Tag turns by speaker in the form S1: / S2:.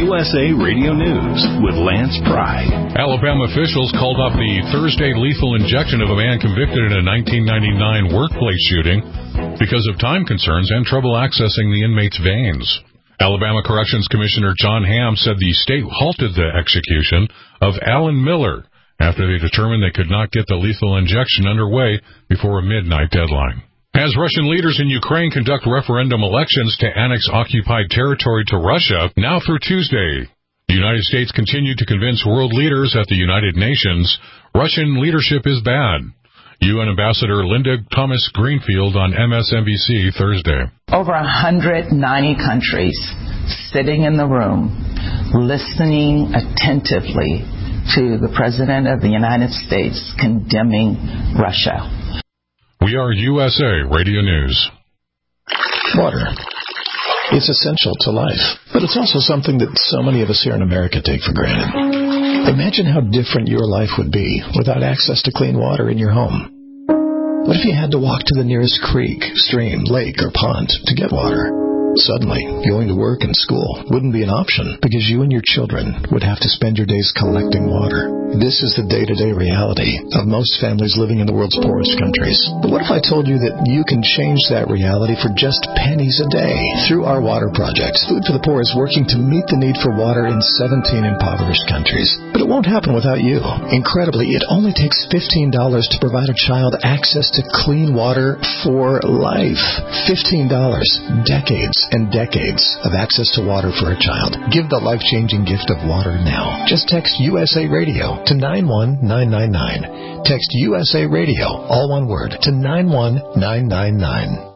S1: USA Radio News with Lance Pry.
S2: Alabama officials called off the Thursday lethal injection of a man convicted in a 1999 workplace shooting because of time concerns and trouble accessing the inmate's veins. Alabama Corrections Commissioner John Hamm said the state halted the execution of Alan Miller after they determined they could not get the lethal injection underway before a midnight deadline. As Russian leaders in Ukraine conduct referendum elections to annex occupied territory to Russia, now through Tuesday, the United States continued to convince world leaders at the United Nations Russian leadership is bad. UN Ambassador Linda Thomas-Greenfield on MSNBC Thursday.
S3: Over 190 countries sitting in the room, listening attentively to the President of the United States condemning Russia.
S2: We are USA Radio News.
S4: Water. It's essential to life, but it's also something that so many of us here in America take for granted. Imagine how different your life would be without access to clean water in your home. What if you had to walk to the nearest creek, stream, lake, or pond to get water? Suddenly, going to work and school wouldn't be an option because you and your children would have to spend your days collecting water. This is the day-to-day reality of most families living in the world's poorest countries. But what if I told you that you can change that reality for just pennies a day through our water project? Food for the Poor is working to meet the need for water in 17 impoverished countries. But it won't happen without you. Incredibly, it only takes $15 to provide a child access to clean water for life. $15. Decades and decades of access to water for a child. Give the life-changing gift of water now. Just text USA Radio to 91999. Text USA Radio, all one word, to 91999.